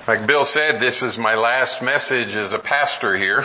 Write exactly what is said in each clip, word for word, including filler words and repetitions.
Like Bill said, this is my last message as a pastor here.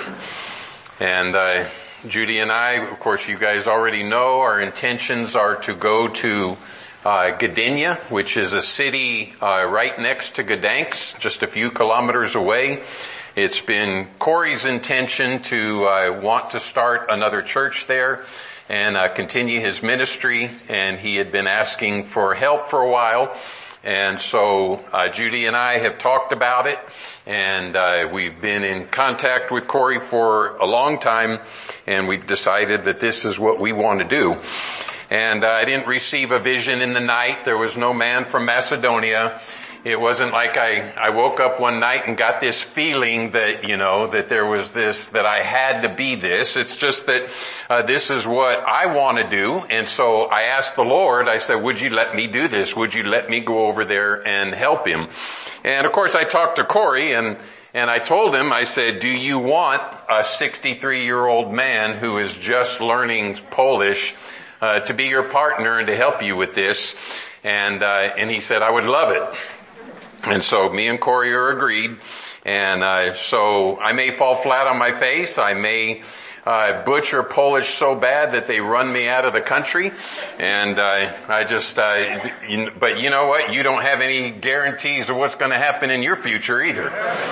And uh, Judy and I, of course, you guys already know, our intentions are to go to uh, Gdynia, which is a city uh, right next to Gdansk, just a few kilometers away. It's been Corey's intention to uh, want to start another church there and uh, continue his ministry, and he had been asking for help for a while. And so uh, Judy and I have talked about it, and uh, we've been in contact with Corey for a long time, and we've decided that this is what we want to do. And uh, I didn't receive a vision in the night. There was no man from Macedonia. It wasn't like I, I woke up one night and got this feeling that, you know, that there was this, that I had to be this. It's just that uh, this is what I want to do. And so I asked the Lord, I said, would you let me do this? Would you let me go over there and help him? And of course I talked to Corey and and I told him, I said, do you want a sixty-three-year-old man who is just learning Polish uh, to be your partner and to help you with this? And uh, and he said, I would love it. And so me and Corey are agreed. And uh, so I may fall flat on my face. I may uh, butcher Polish so bad that they run me out of the country. And uh, I just, uh, you, but you know what? You don't have any guarantees of what's going to happen in your future either.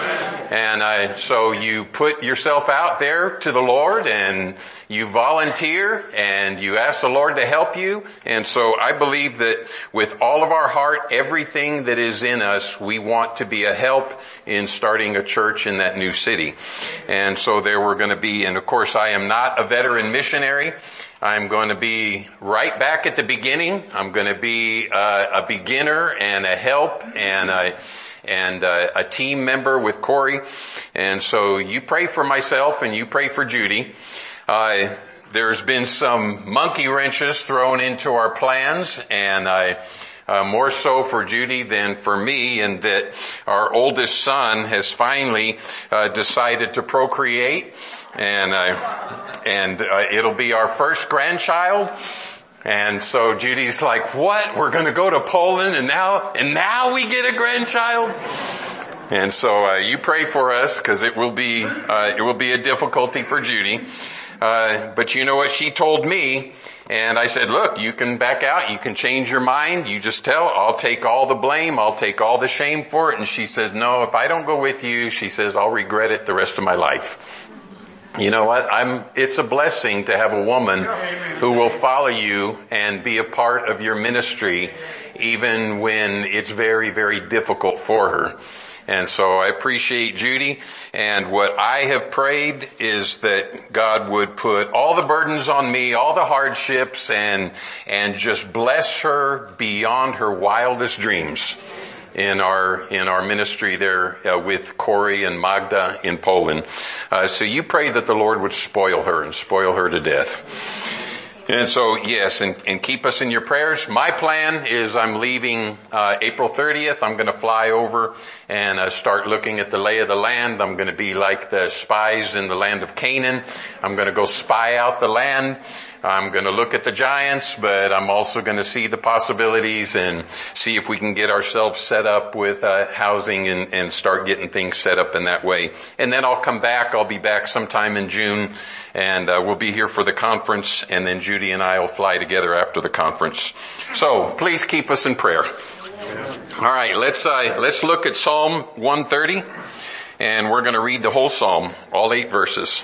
And uh, so you put yourself out there to the Lord, and you volunteer, and you ask the Lord to help you. And so I believe that with all of our heart, everything that is in us, we want to be a help in starting a church in that new city. And so there we're going to be, and of course I am not a veteran missionary. I'm going to be right back at the beginning. I'm going to be uh, a beginner and a help and a and uh, a team member with Corey. And so you pray for myself and you pray for Judy. Uh, there's been some monkey wrenches thrown into our plans, and I, uh, more so for Judy than for me, in that our oldest son has finally uh, decided to procreate, and uh, and uh, it'll be our first grandchild. And so Judy's like, what? We're going to go to Poland and now, and now we get a grandchild? And so, uh, you pray for us, because it will be, uh, it will be a difficulty for Judy. Uh, but you know what she told me? And I said, look, you can back out. You can change your mind. You just tell, I'll take all the blame. I'll take all the shame for it. And she says, no, if I don't go with you, she says, I'll regret it the rest of my life. You know what? I'm, it's a blessing to have a woman who will follow you and be a part of your ministry, even when it's very, very difficult for her. And so I appreciate Judy, and what I have prayed is that God would put all the burdens on me, all the hardships, and, and just bless her beyond her wildest dreams in our, in our ministry there uh, with Corey and Magda in Poland. Uh, so you pray that the Lord would spoil her and spoil her to death. And so, yes, and, and keep us in your prayers. My plan is I'm leaving uh April thirtieth. I'm going to fly over and uh, start looking at the lay of the land. I'm going to be like the spies in the land of Canaan. I'm going to go spy out the land. I'm going to look at the giants, but I'm also going to see the possibilities and see if we can get ourselves set up with uh, housing and, and start getting things set up in that way. And then I'll come back. I'll be back sometime in June, and uh, we'll be here for the conference, and then Judy and I will fly together after the conference. So please keep us in prayer. All right, let's uh, let's look at Psalm one thirty, and we're going to read the whole psalm, all eight verses.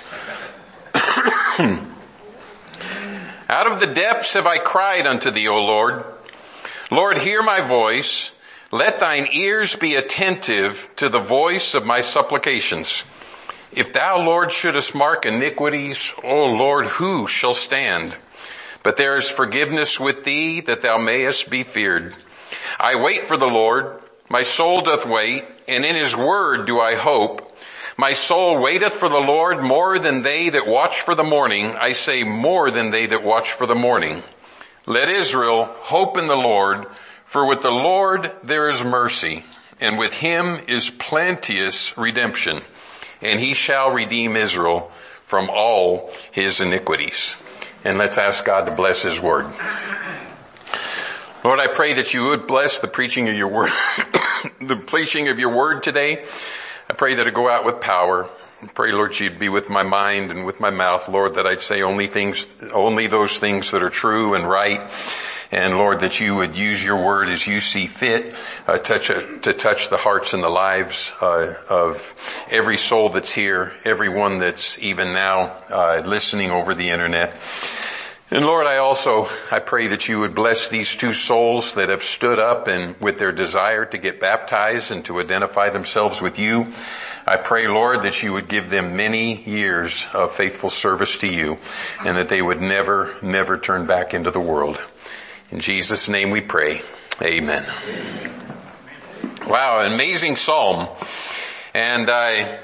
Out of the depths have I cried unto thee, O Lord. Lord, hear my voice. Let thine ears be attentive to the voice of my supplications. If thou, Lord, shouldest mark iniquities, O Lord, who shall stand? But there is forgiveness with thee, that thou mayest be feared. I wait for the Lord. My soul doth wait, and in his word do I hope. My soul waiteth for the Lord more than they that watch for the morning. I say more than they that watch for the morning. Let Israel hope in the Lord, for with the Lord there is mercy, and with him is plenteous redemption, and he shall redeem Israel from all his iniquities. And let's ask God to bless his word. Lord, I pray that you would bless the preaching of your word the preaching of your word today. I pray that it go out with power. I pray, Lord, you'd be with my mind and with my mouth, Lord, that I'd say only things, only those things that are true and right. And Lord, that you would use your word as you see fit, uh, touch a, to touch the hearts and the lives uh, of every soul that's here, everyone that's even now uh, listening over the internet. And Lord, I also, I pray that you would bless these two souls that have stood up and with their desire to get baptized and to identify themselves with you. I pray, Lord, that you would give them many years of faithful service to you and that they would never, never turn back into the world. In Jesus' name we pray. Amen. Wow, an amazing psalm. And I,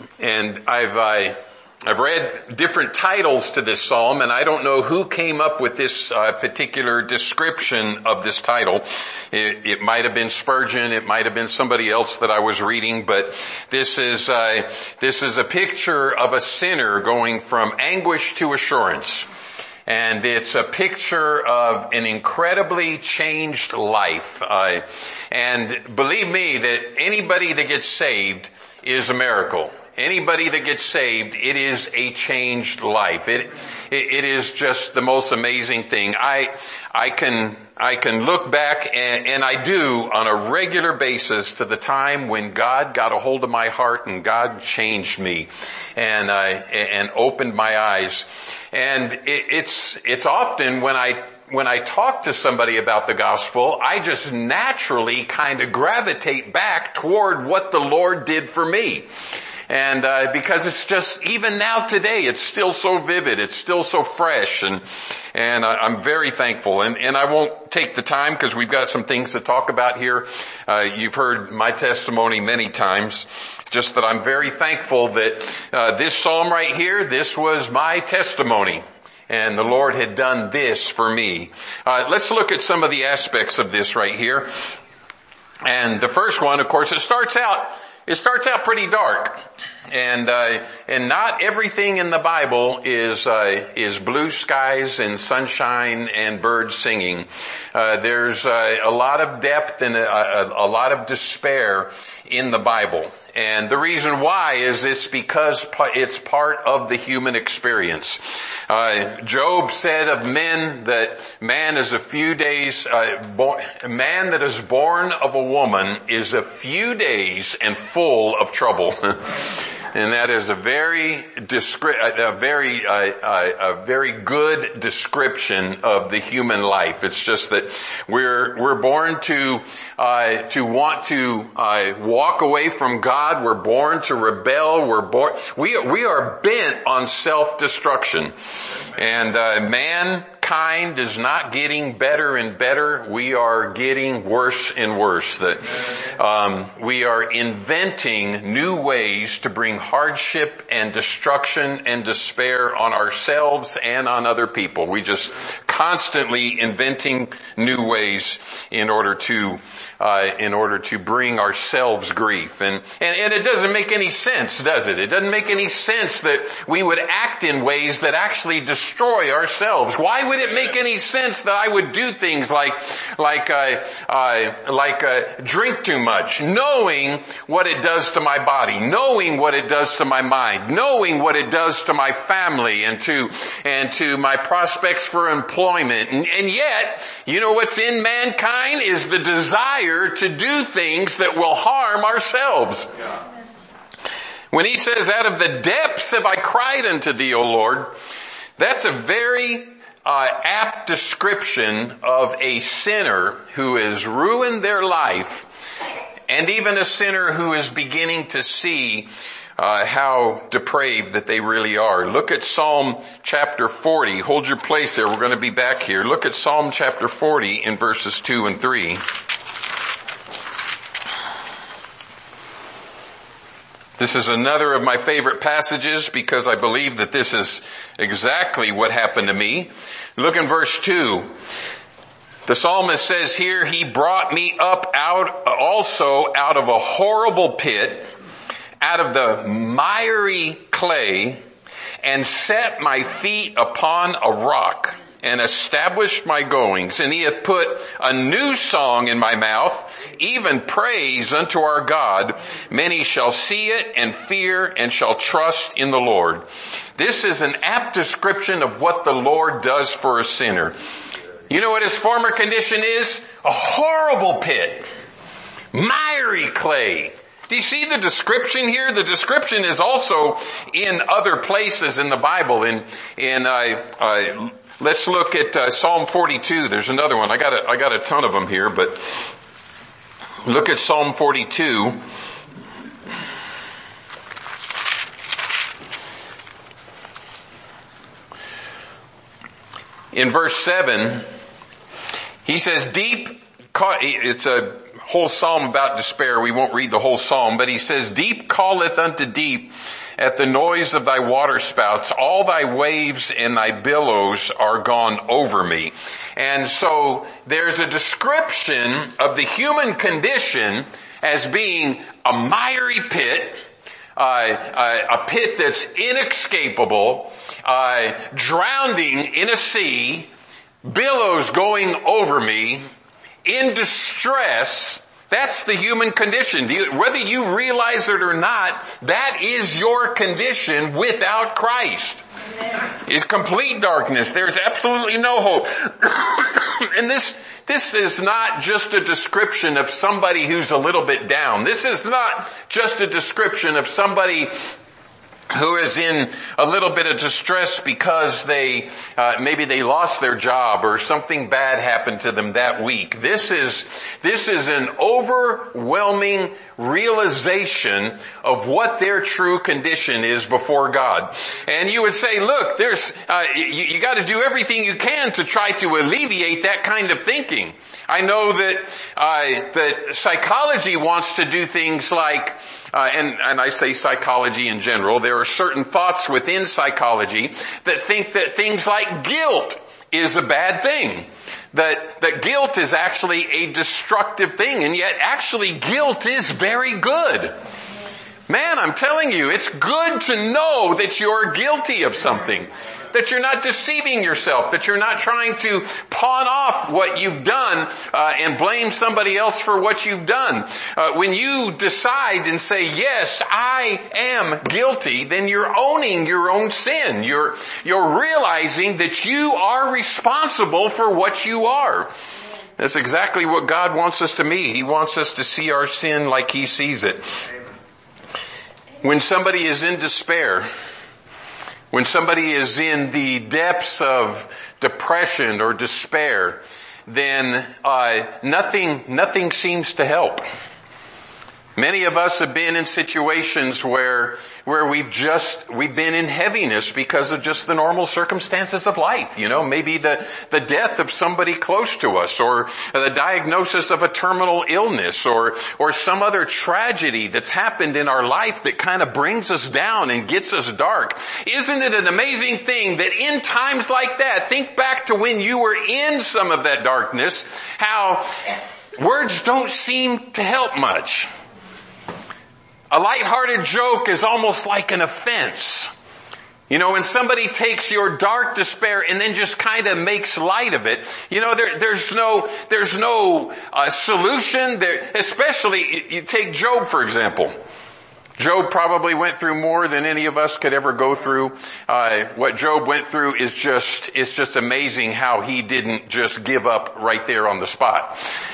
and I've, I, I've read different titles to this psalm, and I don't know who came up with this uh, particular description of this title. It, it might have been Spurgeon, it might have been somebody else that I was reading, but this is uh, this is a picture of a sinner going from anguish to assurance. And it's a picture of an incredibly changed life. Uh, and believe me that anybody that gets saved is a miracle. Anybody that gets saved, it is a changed life. It, it, it is just the most amazing thing. I, I can, I can look back and, and I do on a regular basis to the time when God got a hold of my heart and God changed me and, uh, and opened my eyes. And it, it's, it's often when I, when I talk to somebody about the gospel, I just naturally kind of gravitate back toward what the Lord did for me. And, uh, because it's just, even now today, it's still so vivid, it's still so fresh, and, and I'm very thankful. And, and I won't take the time because we've got some things to talk about here. Uh, you've heard my testimony many times. Just that I'm very thankful that, uh, this psalm right here, this was my testimony. And the Lord had done this for me. Uh, let's look at some of the aspects of this right here. And the first one, of course, it starts out, it starts out pretty dark. And, uh, and not everything in the Bible is, uh, is blue skies and sunshine and birds singing. Uh, there's, uh, a lot of depth and a, a, a lot of despair in the Bible. And the reason why is it's because it's part of the human experience. Uh, Job said of men that man is a few days, uh, born, man that is born of a woman is a few days and full of trouble. And that is a very descri- a very, uh, uh, a very good description of the human life. It's just that we're, we're born to, uh, to want to, uh, walk away from God. We're born to rebel. We're born, we, we are bent on self-destruction. And, uh, mankind is not getting better and better. We are getting worse and worse. That, um, we are inventing new ways to bring hardship and destruction and despair on ourselves and on other people. We just constantly inventing new ways in order to, uh, in order to bring ourselves grief. And, and, and it doesn't make any sense, does it? It doesn't make any sense that we would act in ways that actually destroy ourselves. Why would it make any sense that I would do things like, like, uh, uh, like, uh, drink too much, knowing what it does to my body, knowing what it does to my mind, knowing what it does to my family and to, and to my prospects for employment. And, and yet, you know what's in mankind is the desire to do things that will harm ourselves. Yeah. When he says, out of the depths have I cried unto thee, O Lord, that's a very uh, apt description of a sinner who has ruined their life, and even a sinner who is beginning to see uh, how depraved that they really are. Look at Psalm chapter forty. Hold your place there. We're going to be back here. Look at Psalm chapter forty in verses two and three. This is another of my favorite passages because I believe that this is exactly what happened to me. Look in verse two. The psalmist says here, he brought me up out also out of a horrible pit, out of the miry clay, and set my feet upon a rock. and established my goings, and he hath put a new song in my mouth, even praise unto our God. Many shall see it and fear and shall trust in the Lord. This is an apt description of what the Lord does for a sinner. You know what his former condition is? A horrible pit. Miry clay. Do you see the description here? The description is also in other places in the Bible. In, in, uh, uh, let's look at uh, Psalm forty-two. There's another one. I got a, I got a ton of them here, but look at Psalm forty-two. In verse seven, he says, deep, it's a whole psalm about despair. We won't read the whole psalm, but he says, deep calleth unto deep at the noise of thy waterspouts. All thy waves and thy billows are gone over me. And so there's a description of the human condition as being a miry pit, uh, uh, a pit that's inescapable, uh, drowning in a sea, billows going over me, in distress. That's the human condition. Do you, whether you realize it or not, that is your condition without Christ. It's complete darkness. There's absolutely no hope. And this, this is not just a description of somebody who's a little bit down. This is not just a description of somebody who is in a little bit of distress because they, uh, maybe they lost their job or something bad happened to them that week. This is, this is an overwhelming realization of what their true condition is before God. And you would say, look, there's, uh, you, you gotta do everything you can to try to alleviate that kind of thinking. I know that, uh, that psychology wants to do things like, Uh, and, and I say psychology in general. There are certain thoughts within psychology that think that things like guilt is a bad thing. That, that guilt is actually a destructive thing, and yet actually guilt is very good. Man, I'm telling you, it's good to know that you're guilty of something. That you're not deceiving yourself, that you're not trying to pawn off what you've done uh, and blame somebody else for what you've done. Uh, when you decide and say, yes, I am guilty, then you're owning your own sin. You're, you're realizing that you are responsible for what you are. That's exactly what God wants us to be. He wants us to see our sin like He sees it. When somebody is in despair, when somebody is in the depths of depression or despair, then uh, nothing, nothing seems to help. Many of us have been in situations where, where we've just, we've been in heaviness because of just the normal circumstances of life. You know, maybe the, the death of somebody close to us, or the diagnosis of a terminal illness, or, or some other tragedy that's happened in our life that kind of brings us down and gets us dark. Isn't it an amazing thing that in times like that, think back to when you were in some of that darkness, how words don't seem to help much. A lighthearted joke is almost like an offense. You know, when somebody takes your dark despair and then just kind of makes light of it, you know, there, there's no, there's no uh, solution there. Especially, you take Job, for example. Job probably went through more than any of us could ever go through. Uh, what Job went through is just, it's just amazing how he didn't just give up right there on the spot.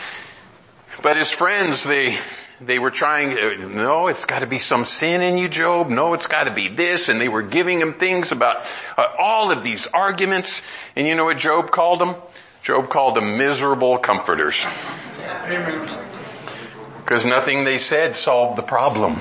But his friends, they, They were trying, no, it's got to be some sin in you, Job. No, it's got to be this. And they were giving him things about uh, all of these arguments. And you know what Job called them? Job called them miserable comforters. Because nothing they said solved the problem.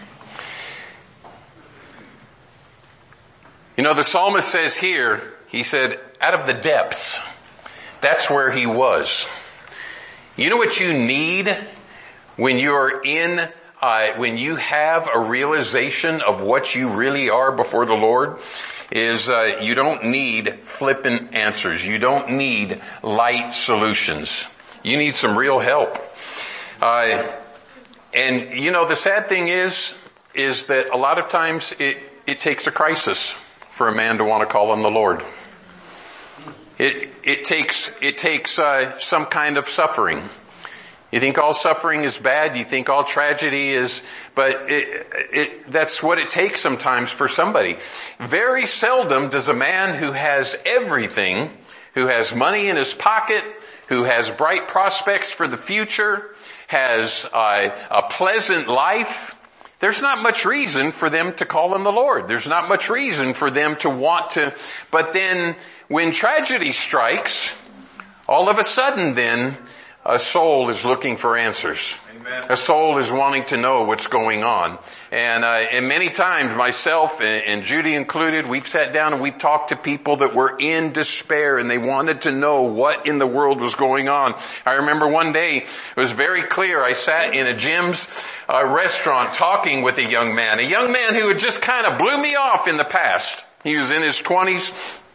You know, the psalmist says here, he said, out of the depths, that's where he was. You know what you need? When you're in, uh, when you have a realization of what you really are before the Lord, is uh, you don't need flippant answers. You don't need light solutions. You need some real help. Uh, and you know, the sad thing is, is that a lot of times it, it takes a crisis for a man to want to call on the Lord. It, it takes, it takes, uh, some kind of suffering. You think all suffering is bad? You think all tragedy is, but it, it, that's what it takes sometimes for somebody. Very seldom does a man who has everything, who has money in his pocket, who has bright prospects for the future, has uh, a pleasant life, there's not much reason for them to call on the Lord. There's not much reason for them to want to, but then when tragedy strikes, all of a sudden then, a soul is looking for answers. Amen. A soul is wanting to know what's going on. And, uh, and many times myself and, and Judy included, we've sat down and we've talked to people that were in despair and they wanted to know what in the world was going on. I remember one day, it was very clear, I sat in a Jim's uh, restaurant talking with a young man, a young man who had just kind of blew me off in the past. He was in his twenties,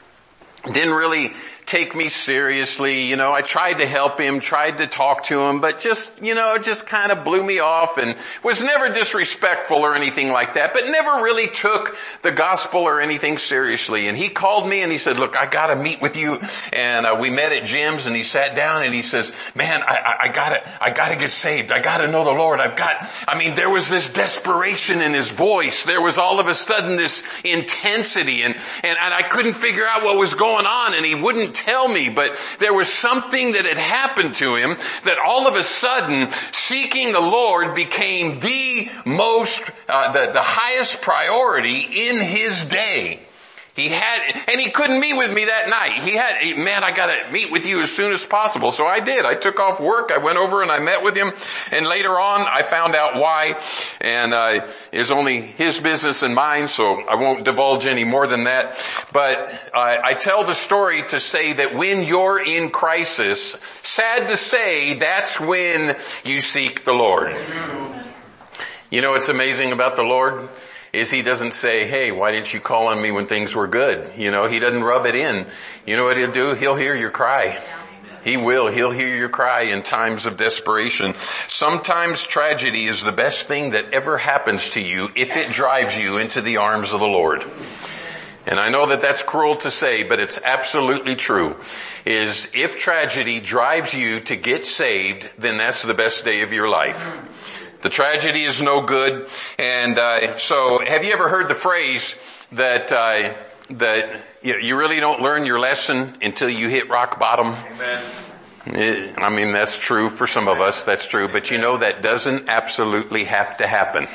didn't really take me seriously. You know, I tried to help him, tried to talk to him, but just, you know, just kind of blew me off and was never disrespectful or anything like that, but never really took the gospel or anything seriously. And he called me and he said, look, I gotta meet with you. And uh, we met at Jim's and he sat down and he says, man, I, I, I gotta, I gotta get saved. I gotta know the Lord. I've got, I mean, there was this desperation in his voice. There was all of a sudden this intensity and, and, and I couldn't figure out what was going on and he wouldn't tell me, but there was something that had happened to him that all of a sudden seeking the Lord became the most, uh, the, the highest priority in his day. He had, and he couldn't meet with me that night. He had, man, I gotta meet with you as soon as possible. So I did. I took off work. I went over and I met with him. And later on, I found out why. And, uh, it was only his business and mine, so I won't divulge any more than that. But, uh, I tell the story to say that when you're in crisis, sad to say, that's when you seek the Lord. You know what's amazing about the Lord? Is he doesn't say, hey, why didn't you call on me when things were good? You know, he doesn't rub it in. You know what he'll do? He'll hear your cry. He will. He'll hear your cry in times of desperation. Sometimes tragedy is the best thing that ever happens to you if it drives you into the arms of the Lord. And I know that that's cruel to say, but it's absolutely true. Is if tragedy drives you to get saved, then that's the best day of your life. The tragedy is no good. And uh, so have you ever heard the phrase that uh, that you really don't learn your lesson until you hit rock bottom? Amen. I mean, that's true for some of us. That's true. But you know, that doesn't absolutely have to happen.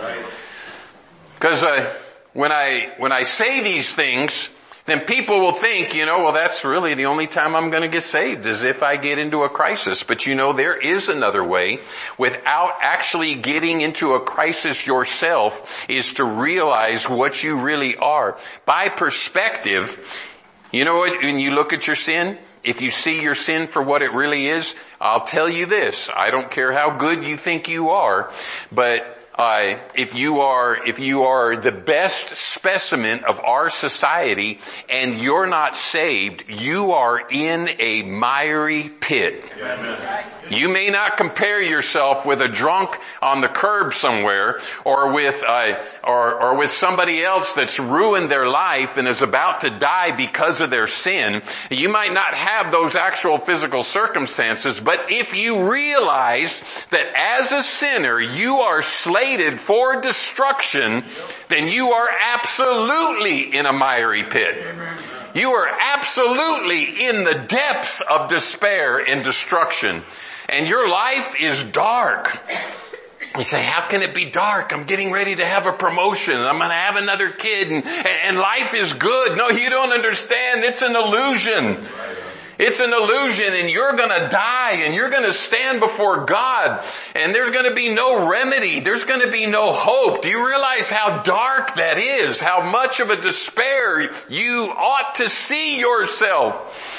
Because uh, when I when I say these things, then people will think, you know, well, that's really the only time I'm going to get saved is if I get into a crisis. But you know, there is another way without actually getting into a crisis yourself is to realize what you really are. By perspective, you know what, when you look at your sin, if you see your sin for what it really is, I'll tell you this, I don't care how good you think you are, but Uh, if you are, if you are the best specimen of our society and you're not saved, you are in a miry pit. Yeah, you may not compare yourself with a drunk on the curb somewhere or with, uh, or, or with somebody else that's ruined their life and is about to die because of their sin. You might not have those actual physical circumstances, but if you realize that as a sinner you are slated for destruction, then you are absolutely in a miry pit. You are absolutely in the depths of despair and destruction. And your life is dark. You say, how can it be dark? I'm getting ready to have a promotion. I'm going to have another kid and, and life is good. No, you don't understand. It's an illusion. It's an illusion and you're going to die and you're going to stand before God and there's going to be no remedy. There's going to be no hope. Do you realize how dark that is? How much of a despair you ought to see yourself?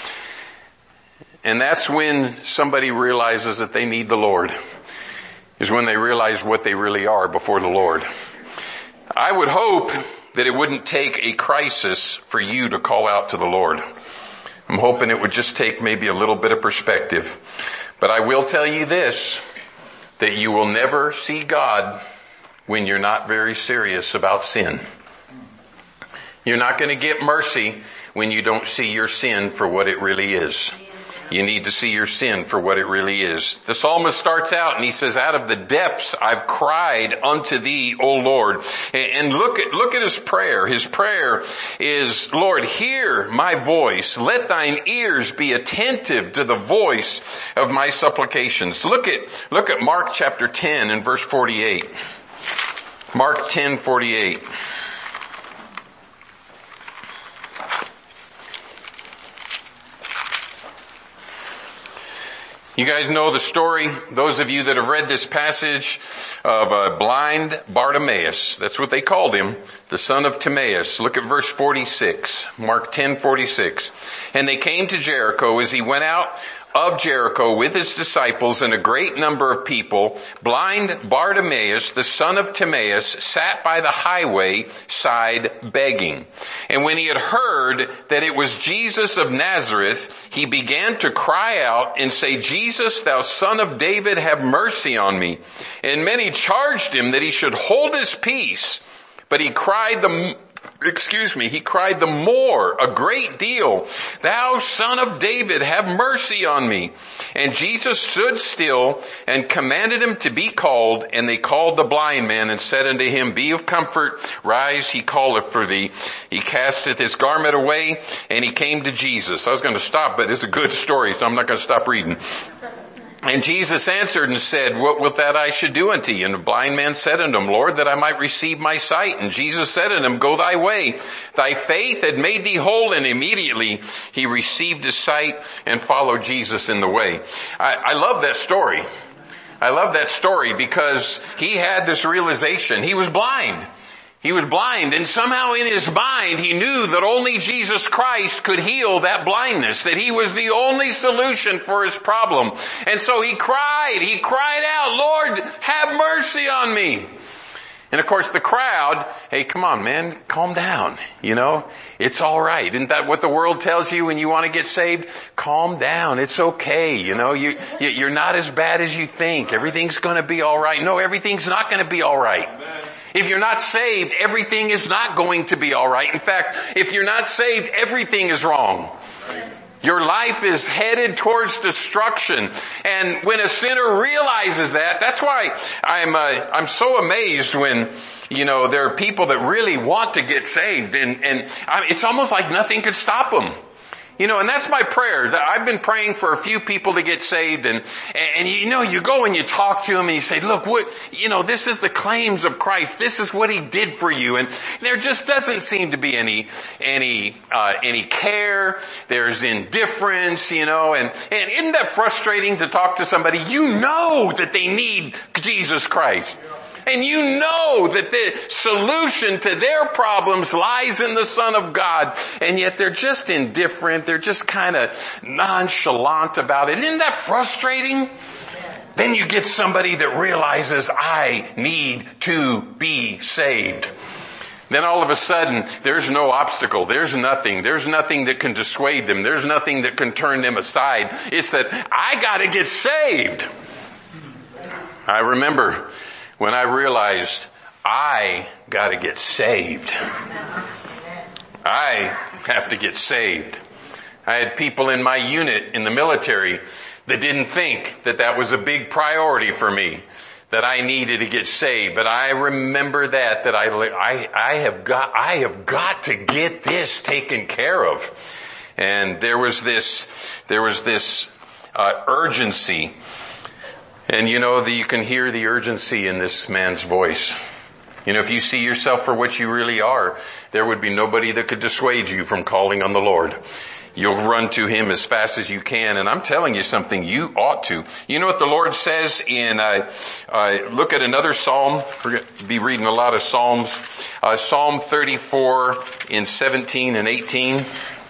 And that's when somebody realizes that they need the Lord, is when they realize what they really are before the Lord. I would hope that it wouldn't take a crisis for you to call out to the Lord. I'm hoping it would just take maybe a little bit of perspective. But I will tell you this, that you will never see God when you're not very serious about sin. You're not going to get mercy when you don't see your sin for what it really is. You need to see your sin for what it really is. The psalmist starts out and he says, out of the depths I've cried unto thee, O Lord. And look at, look at his prayer. His prayer is, Lord, hear my voice. Let thine ears be attentive to the voice of my supplications. Look at, look at Mark chapter ten and verse forty-eight. Mark ten forty-eight. You guys know the story, those of you that have read this passage, of a blind Bartimaeus. That's what they called him, the son of Timaeus. Look at verse forty-six, Mark ten forty-six. And they came to Jericho. As he went out of Jericho with his disciples and a great number of people, blind Bartimaeus, the son of Timaeus, sat by the highway side begging. And when he had heard that it was Jesus of Nazareth, he began to cry out and say, Jesus, thou son of David, have mercy on me. And many charged him that he should hold his peace. But he cried the Excuse me, he cried the more, a great deal, thou son of David, have mercy on me. And Jesus stood still and commanded him to be called. And they called the blind man and said unto him, be of comfort, rise, he calleth for thee. He casteth his garment away and he came to Jesus. I was going to stop, but it's a good story, so I'm not going to stop reading. And Jesus answered and said, what wilt that I should do unto you? And the blind man said unto him, Lord, that I might receive my sight. And Jesus said unto him, go thy way. Thy faith had made thee whole. And immediately he received his sight and followed Jesus in the way. I, I love that story. I love that story because he had this realization. He was blind. He was blind, and somehow in his mind he knew that only Jesus Christ could heal that blindness, that he was the only solution for his problem. And so he cried, he cried out, Lord, have mercy on me. And of course the crowd, hey, come on man, calm down, you know, it's alright. Isn't that what the world tells you when you want to get saved? Calm down, it's okay, you know, you, you're not as bad as you think, everything's gonna be alright. No, everything's not gonna be alright. If you're not saved, everything is not going to be alright. In fact, if you're not saved, everything is wrong. Your life is headed towards destruction. And when a sinner realizes that, that's why I'm, uh, I'm so amazed when, you know, there are people that really want to get saved and, and I, it's almost like nothing could stop them. You know, and that's my prayer. That I've been praying for a few people to get saved and, and you know, you go and you talk to them and you say, look, what, you know, this is the claims of Christ. This is what he did for you. And there just doesn't seem to be any, any, uh, any care. There's indifference, you know, and, and isn't that frustrating to talk to somebody? You know that they need Jesus Christ. And you know that the solution to their problems lies in the Son of God. And yet they're just indifferent. They're just kind of nonchalant about it. Isn't that frustrating? Yes. Then you get somebody that realizes, I need to be saved. Then all of a sudden, there's no obstacle. There's nothing. There's nothing that can dissuade them. There's nothing that can turn them aside. It's that I gotta get saved. I remember when I realized I gotta get saved. I have to get saved. I had people in my unit in the military that didn't think that that was a big priority for me, that I needed to get saved. But I remember that, that I, I, I have got, I have got to get this taken care of. And there was this, there was this, uh, urgency. And you know that you can hear the urgency in this man's voice. You know, if you see yourself for what you really are, there would be nobody that could dissuade you from calling on the Lord. You'll run to him as fast as you can. And I'm telling you something, you ought to. You know what the Lord says in, uh, uh, look at another Psalm. We're going to be reading a lot of Psalms. Uh, Psalm thirty-four in seventeen and eighteen.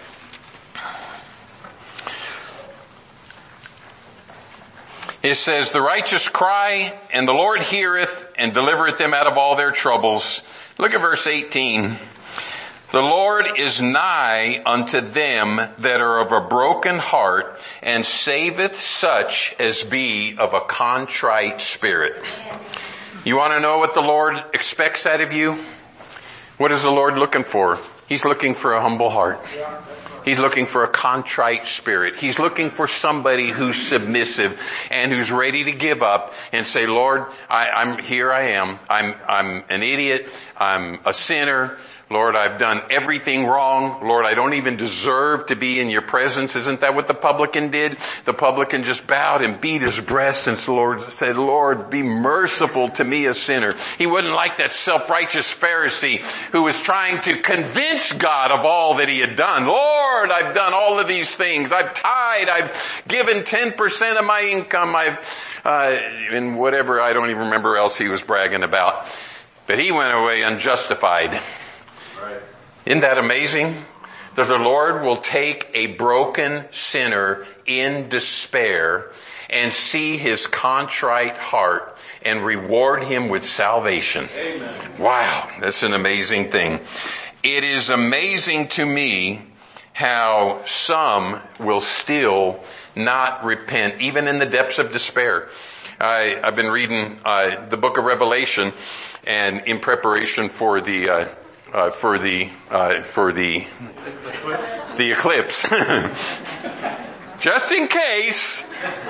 It says, the righteous cry, and the Lord heareth, and delivereth them out of all their troubles. Look at verse eighteen. The Lord is nigh unto them that are of a broken heart, and saveth such as be of a contrite spirit. You want to know what the Lord expects out of you? What is the Lord looking for? He's looking for a humble heart. He's looking for a contrite spirit. He's looking for somebody who's submissive and who's ready to give up and say, Lord, I, I'm here I am. I'm, I'm an idiot. I'm a sinner. Lord, I've done everything wrong. Lord, I don't even deserve to be in your presence. Isn't that what the publican did? The publican just bowed and beat his breast and said, Lord, be merciful to me, a sinner. He wasn't like that self-righteous Pharisee who was trying to convince God of all that he had done. Lord, I've done all of these things. I've tithed. I've given ten percent of my income. I've, uh, and whatever, I don't even remember else he was bragging about. But he went away unjustified. Isn't that amazing? That the Lord will take a broken sinner in despair and see his contrite heart and reward him with salvation. Amen. Wow, that's an amazing thing. It is amazing to me how some will still not repent, even in the depths of despair. I, I've been reading uh, the book of Revelation, and in preparation for the uh, Uh, for the, uh, for the, the eclipse. Just in case.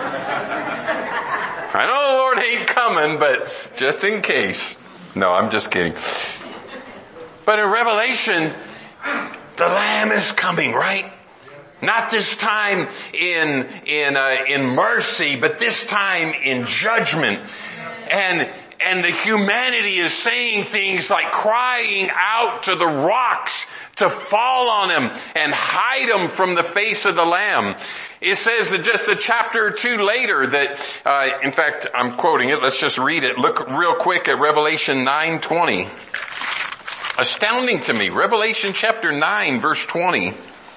I know the Lord ain't coming, but just in case. No, I'm just kidding. But in Revelation, the Lamb is coming, right? Not this time in, in, uh, in mercy, but this time in judgment. And, And the humanity is saying things like crying out to the rocks to fall on him and hide him from the face of the Lamb. It says that just a chapter or two later that, uh, in fact, I'm quoting it. Let's just read it. Look real quick at Revelation nine twenty. Astounding to me. Revelation chapter nine verse twenty.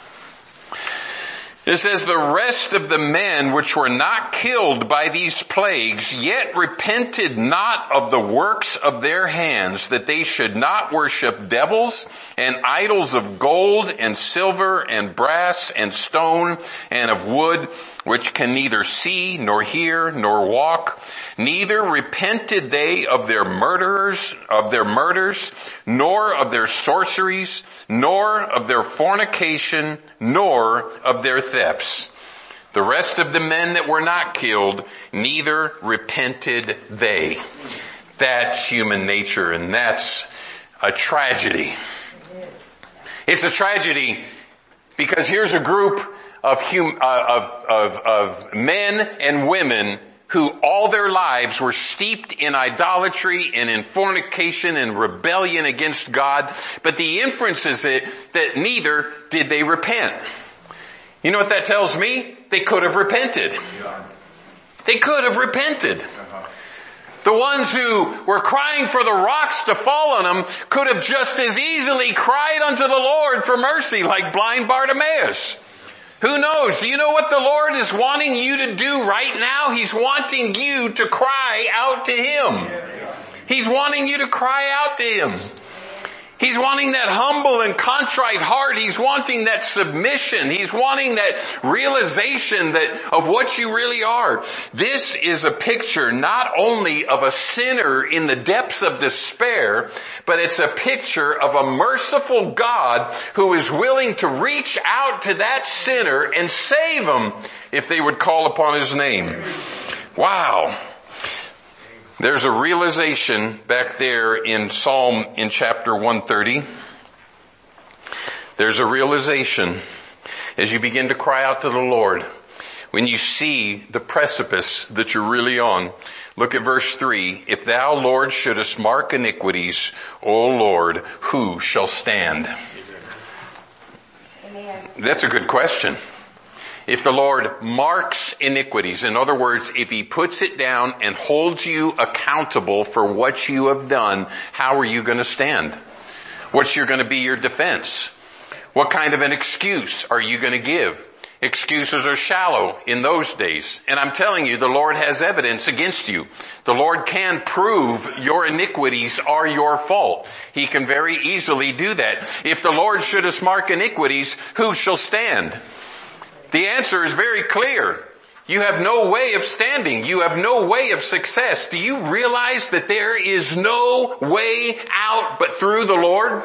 It says, the rest of the men which were not killed by these plagues yet repented not of the works of their hands, that they should not worship devils and idols of gold and silver and brass and stone and of wood, which can neither see nor hear nor walk. Neither repented they of their murderers, of their murders, nor of their sorceries, nor of their fornication, nor of their thefts. The rest of the men that were not killed, neither repented they. That's human nature, and that's a tragedy. It's a tragedy because here's a group of hum, uh, of, of, of men and women who all their lives were steeped in idolatry and in fornication and rebellion against God. But the inference is that, that neither did they repent. You know what that tells me? They could have repented. They could have repented. The ones who were crying for the rocks to fall on them could have just as easily cried unto the Lord for mercy like blind Bartimaeus. Who knows? Do you know what the Lord is wanting you to do right now? He's wanting you to cry out to Him. He's wanting you to cry out to Him. He's wanting that humble and contrite heart. He's wanting that submission. He's wanting that realization that of what you really are. This is a picture not only of a sinner in the depths of despair, but it's a picture of a merciful God who is willing to reach out to that sinner and save him if they would call upon His name. Wow. There's a realization back there in Psalm in chapter one thirty. There's a realization as you begin to cry out to the Lord. When you see the precipice that you're really on. Look at verse three. If thou, Lord, shouldest mark iniquities, O Lord, who shall stand? Amen. That's a good question. If the Lord marks iniquities, in other words, if He puts it down and holds you accountable for what you have done, how are you going to stand? What's your going to be your defense? What kind of an excuse are you going to give? Excuses are shallow in those days. And I'm telling you, the Lord has evidence against you. The Lord can prove your iniquities are your fault. He can very easily do that. If the Lord shouldest mark iniquities, who shall stand? The answer is very clear. You have no way of standing. You have no way of success. Do you realize that there is no way out but through the Lord?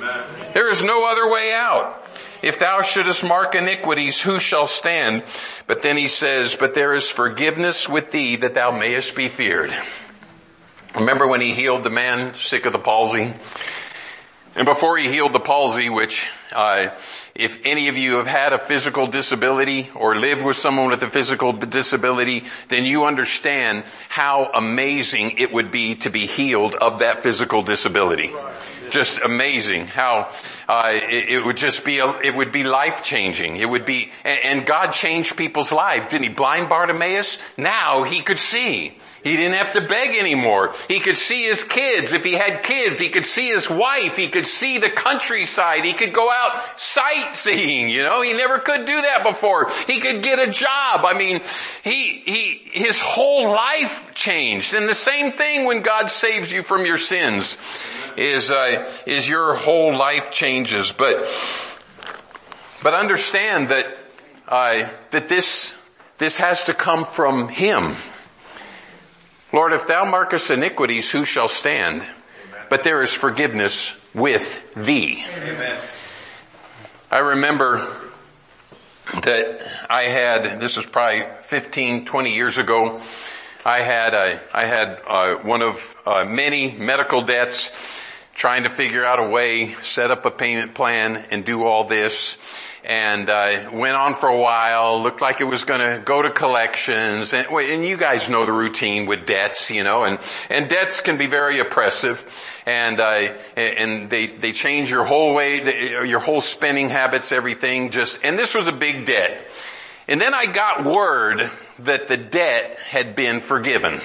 There is no other way out. If thou shouldest mark iniquities, who shall stand? But then he says, but there is forgiveness with thee that thou mayest be feared. Remember when he healed the man sick of the palsy? And before he healed the palsy, which, uh, if any of you have had a physical disability or lived with someone with a physical disability, then you understand how amazing it would be to be healed of that physical disability. Just amazing how, uh, it, it would just be, a, it would be life changing. It would be, and, and God changed people's lives. Didn't he? Blind Bartimaeus? Now he could see. He didn't have to beg anymore. He could see his kids. If he had kids, he could see his wife. He could see the countryside. He could go out sightseeing, you know. He never could do that before. He could get a job. I mean, he, he, his whole life changed. And the same thing when God saves you from your sins is, uh, is your whole life changes. But, but understand that, uh, that this, this has to come from him. Lord, if thou markest iniquities, who shall stand? Amen. But there is forgiveness with thee. Amen. I remember that I had, this was probably fifteen, twenty years ago, I had a, I had uh, one of uh, many medical debts, trying to figure out a way, set up a payment plan and do all this. And uh went on for a while, looked like it was going to go to collections, and, and you guys know the routine with debts, you know, and and debts can be very oppressive, and uh and they they change your whole way, your whole spending habits, everything. Just and this was a big debt, and then I got word that the debt had been forgiven.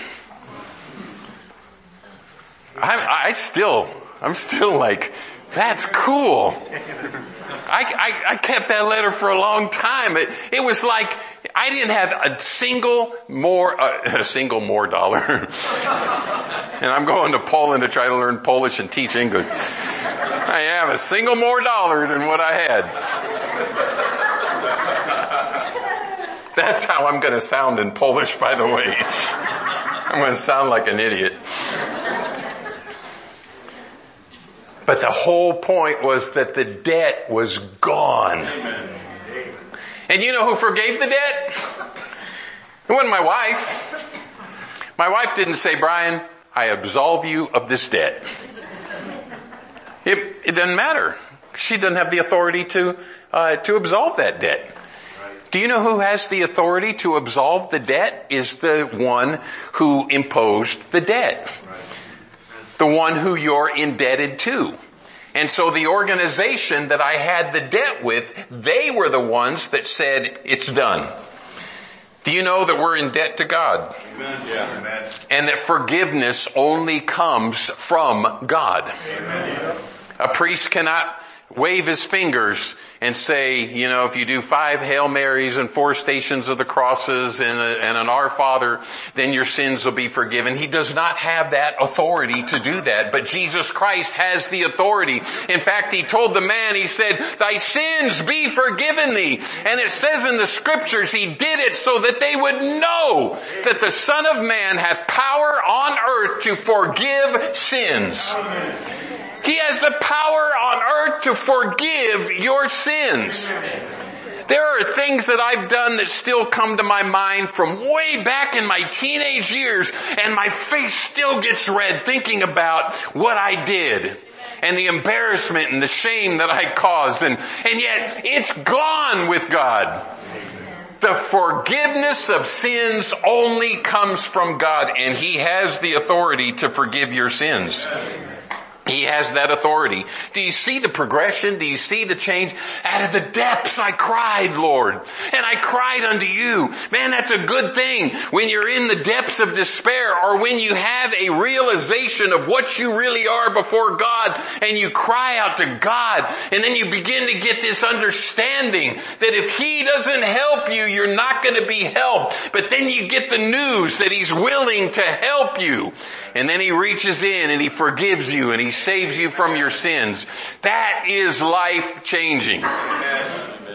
I, I still, I'm still like, that's cool. I, I, I kept that letter for a long time. It, it was like I didn't have a single more, uh, a single more dollar. And I'm going to Poland to try to learn Polish and teach English. I have a single more dollar than what I had. That's how I'm going to sound in Polish, by the way. I'm going to sound like an idiot. But the whole point was that the debt was gone. And you know who forgave the debt? It wasn't my wife. My wife didn't say, Brian, I absolve you of this debt. It, it doesn't matter. She doesn't have the authority to, uh, to absolve that debt. Do you know who has the authority to absolve the debt? Is the one who imposed the debt. The one who you're indebted to. And so the organization that I had the debt with, they were the ones that said, it's done. Do you know that we're in debt to God? Amen. Yeah. Amen. And that forgiveness only comes from God. Amen. A priest cannot wave his fingers and say, you know, if you do five Hail Marys and four Stations of the Crosses and, a, and an Our Father, then your sins will be forgiven. He does not have that authority to do that, but Jesus Christ has the authority. In fact, he told the man, he said, thy sins be forgiven thee. And it says in the scriptures, he did it so that they would know that the Son of Man hath power on earth to forgive sins. Amen. He has the power on earth to forgive your sins. There are things that I've done that still come to my mind from way back in my teenage years, and my face still gets red thinking about what I did and the embarrassment and the shame that I caused, and, and yet it's gone with God. The forgiveness of sins only comes from God, and He has the authority to forgive your sins. He has that authority. Do you see the progression? Do you see the change? Out of the depths I cried, Lord. And I cried unto you. Man, that's a good thing when you're in the depths of despair, or when you have a realization of what you really are before God, and you cry out to God, and then you begin to get this understanding that if He doesn't help you, you're not going to be helped. But then you get the news that He's willing to help you. And then He reaches in and He forgives you and He saves you from your sins. That is life changing.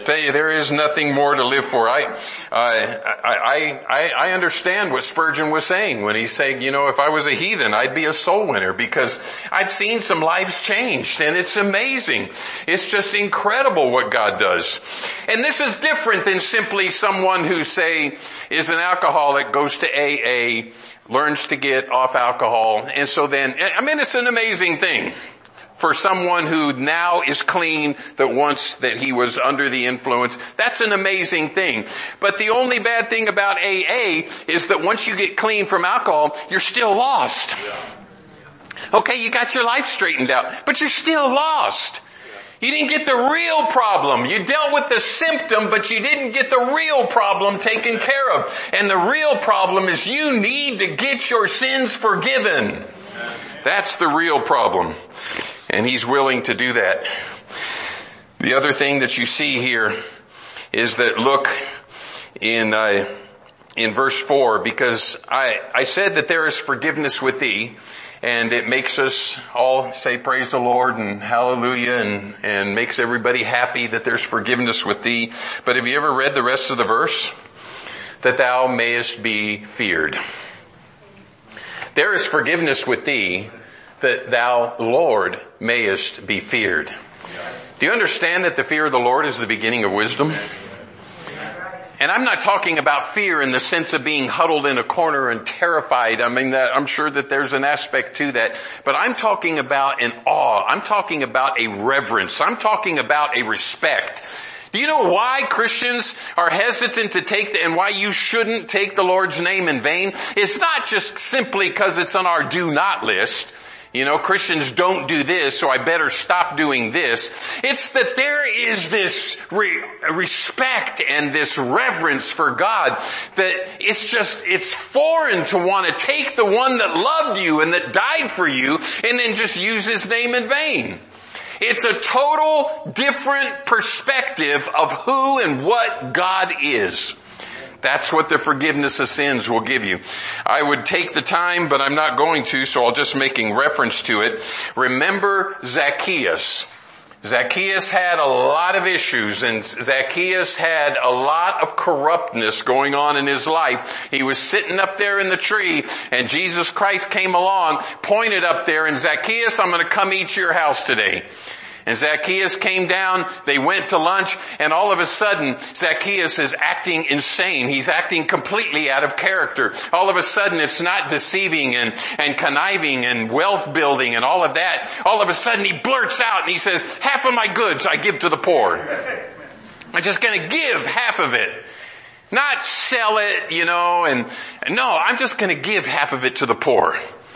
Tell you, there is nothing more to live for. I, I, I, I, I understand what Spurgeon was saying when he's saying, you know, if I was a heathen, I'd be a soul winner, because I've seen some lives changed, and it's amazing. It's just incredible what God does. And this is different than simply someone who, say, is an alcoholic, goes to A A, learns to get off alcohol, and so then, I mean, it's an amazing thing for someone who now is clean, that once that he was under the influence. That's an amazing thing. But the only bad thing about A A is that once you get clean from alcohol, you're still lost. Okay, you got your life straightened out, but you're still lost. You didn't get the real problem. You dealt with the symptom, but you didn't get the real problem taken care of. And the real problem is you need to get your sins forgiven. That's the real problem. And he's willing to do that. The other thing that you see here is that, look in uh, in verse four, because I, I said that there is forgiveness with thee, and it makes us all say praise the Lord and hallelujah, and, and makes everybody happy that there's forgiveness with thee. But have you ever read the rest of the verse? That thou mayest be feared. There is forgiveness with thee, that thou, Lord, mayest be feared. Do you understand that the fear of the Lord is the beginning of wisdom? And I'm not talking about fear in the sense of being huddled in a corner and terrified. I mean, that, I'm sure that there's an aspect to that. But I'm talking about an awe. I'm talking about a reverence. I'm talking about a respect. Do you know why Christians are hesitant to take the, and why you shouldn't take the Lord's name in vain? It's not just simply because it's on our do not list. You know, Christians don't do this, so I better stop doing this. It's that there is this re- respect and this reverence for God that it's just, it's foreign to want to take the one that loved you and that died for you and then just use his name in vain. It's a total different perspective of who and what God is. That's what the forgiveness of sins will give you. I would take the time, but I'm not going to, so I'll just making reference to it. Remember Zacchaeus. Zacchaeus had a lot of issues, and Zacchaeus had a lot of corruptness going on in his life. He was sitting up there in the tree, and Jesus Christ came along, pointed up there, and Zacchaeus, I'm going to come eat your house today. And Zacchaeus came down, they went to lunch, and all of a sudden, Zacchaeus is acting insane. He's acting completely out of character. All of a sudden, it's not deceiving and, and conniving and wealth building and all of that. All of a sudden, he blurts out and he says, half of my goods I give to the poor. I'm just going to give half of it. Not sell it, you know, and no, I'm just going to give half of it to the poor.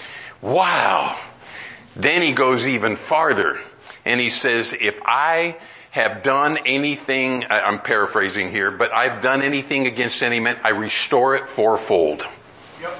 Wow. Then he goes even farther. And he says, if I have done anything, I'm paraphrasing here, but I've done anything against any man, I restore it fourfold. Yep.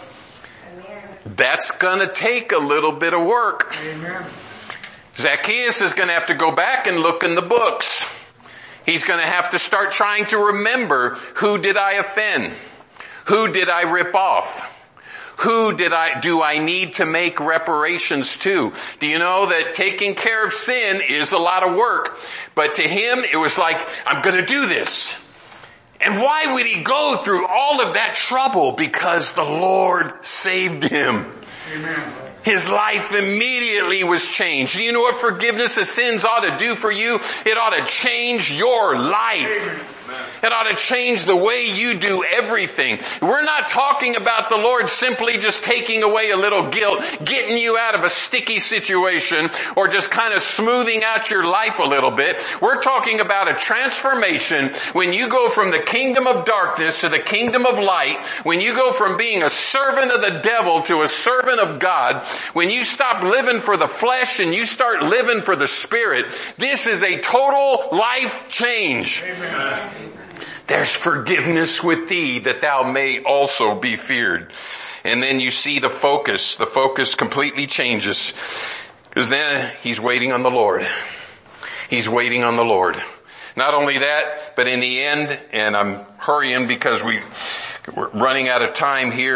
That's going to take a little bit of work. Amen. Zacchaeus is going to have to go back and look in the books. He's going to have to start trying to remember, who did I offend? Who did I rip off? Who did I, do I need to make reparations to? Do you know that taking care of sin is a lot of work? But to him, it was like, I'm going to do this. And why would he go through all of that trouble? Because the Lord saved him. Amen. His life immediately was changed. Do you know what forgiveness of sins ought to do for you? It ought to change your life. It ought to change the way you do everything. We're not talking about the Lord simply just taking away a little guilt, getting you out of a sticky situation, or just kind of smoothing out your life a little bit. We're talking about a transformation when you go from the kingdom of darkness to the kingdom of light, when you go from being a servant of the devil to a servant of God, when you stop living for the flesh and you start living for the Spirit. This is a total life change. Amen. There's forgiveness with thee, that thou may also be feared. And then you see the focus. The focus completely changes. Because then he's waiting on the Lord. He's waiting on the Lord. Not only that, but in the end, and I'm hurrying because we, we're running out of time here,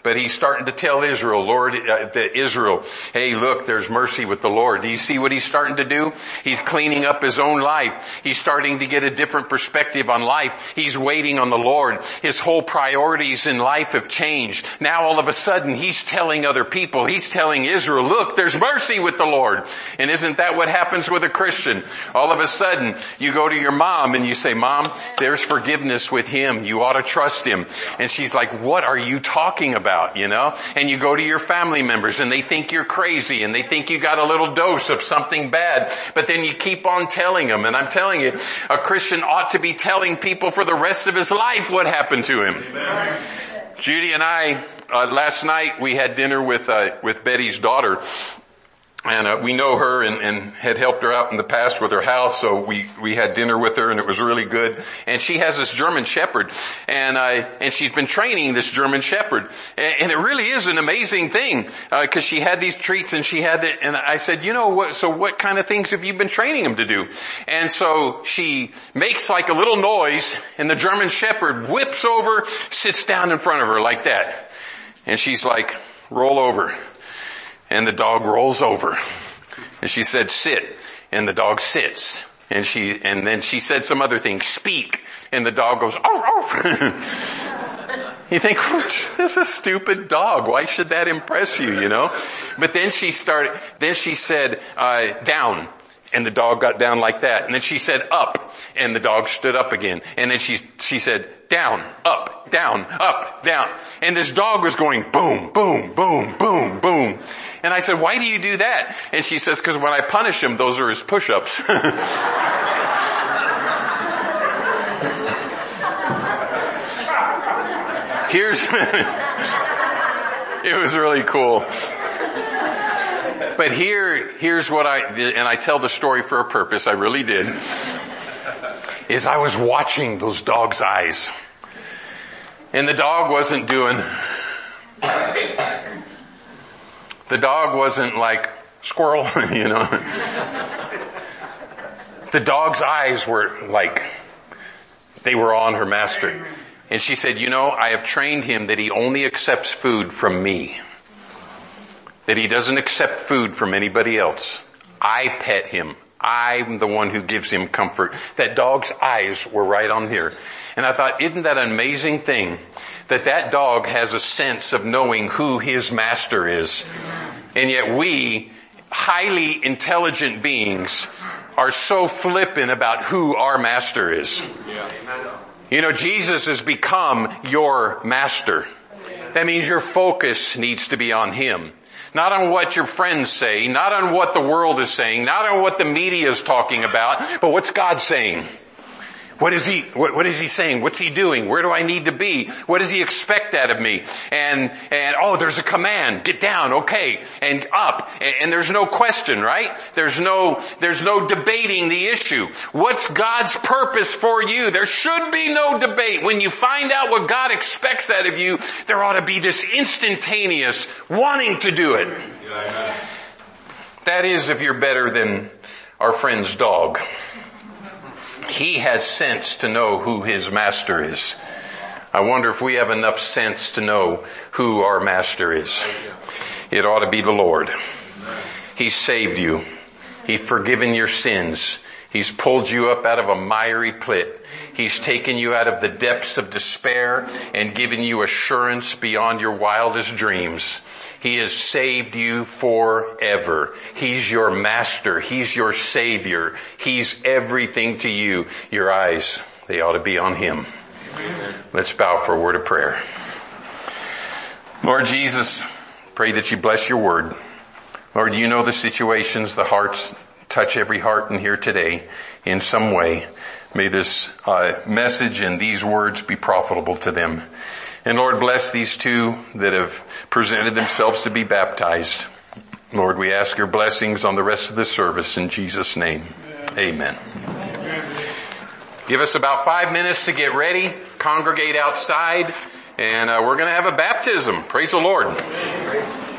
but he's starting to tell Israel, Lord, uh, the Israel, hey, look, there's mercy with the Lord. Do you see what he's starting to do? He's cleaning up his own life. He's starting to get a different perspective on life. He's waiting on the Lord. His whole priorities in life have changed. Now all of a sudden he's telling other people, he's telling Israel, look, there's mercy with the Lord. And isn't that what happens with a Christian? All of a sudden you go to your mom and you say, Mom, there's forgiveness with him. You ought to trust him. And she's like, what are you talking about? You know? And you go to your family members and they think you're crazy and they think you got a little dose of something bad. But then you keep on telling them. And I'm telling you, a Christian ought to be telling people for the rest of his life what happened to him. Amen. Judy and I, uh, last night we had dinner with, uh, with Betty's daughter. And uh, we know her and, and had helped her out in the past with her house, so we we had dinner with her and it was really good. And she has this German Shepherd, and uh, and she's been training this German Shepherd, and, and it really is an amazing thing because uh, she had these treats and she had it. And I said, you know what? So what kind of things have you been training him to do? And so she makes like a little noise, and the German Shepherd whips over, sits down in front of her like that, and she's like, roll over. And the dog rolls over. And she said, sit. And the dog sits. And she, and then she said some other thing, speak. And the dog goes, oh, oh. You think, this is a stupid dog. Why should that impress you, you know? But then she started, then she said, uh, down. And the dog got down like that. And then she said up. And the dog stood up again. And then she, she said down, up, down, up, down. And this dog was going boom, boom, boom, boom, boom. And I said, why do you do that? And she says, because when I punish him, those are his push-ups. Here's, it was really cool. But here, here's what I, and I tell the story for a purpose, I really did, is I was watching those dogs' eyes. And the dog wasn't doing, the dog wasn't like squirrel, you know. The dog's eyes were like, they were on her master. And she said, you know, I have trained him that he only accepts food from me. That he doesn't accept food from anybody else. I pet him. I'm the one who gives him comfort. That dog's eyes were right on here. And I thought, isn't that an amazing thing? That that dog has a sense of knowing who his master is. And yet we, highly intelligent beings, are so flippant about who our master is. You know, Jesus has become your master. That means your focus needs to be on him. Not on what your friends say, not on what the world is saying, not on what the media is talking about, but what's God saying? What is he, what, what is he saying? What's he doing? Where do I need to be? What does he expect out of me? And, and, oh, there's a command. Get down. Okay. And up. And, and there's no question, right? There's no, there's no debating the issue. What's God's purpose for you? There should be no debate. When you find out what God expects out of you, there ought to be this instantaneous wanting to do it. That is if you're better than our friend's dog. He has sense to know who his master is. I wonder if we have enough sense to know who our master is. It ought to be the Lord. He's saved you. He's forgiven your sins. He's pulled you up out of a miry pit. He's taken you out of the depths of despair and given you assurance beyond your wildest dreams. He has saved you forever. He's your master. He's your savior. He's everything to you. Your eyes, they ought to be on him. Amen. Let's bow for a word of prayer. Lord Jesus, pray that you bless your word. Lord, you know the situations, the hearts, touch every heart in here today in some way. May this uh, message and these words be profitable to them. And Lord, bless these two that have presented themselves to be baptized. Lord, we ask your blessings on the rest of the service in Jesus' name. Amen. Amen. Give us about five minutes to get ready, congregate outside, and uh, we're going to have a baptism. Praise the Lord. Amen.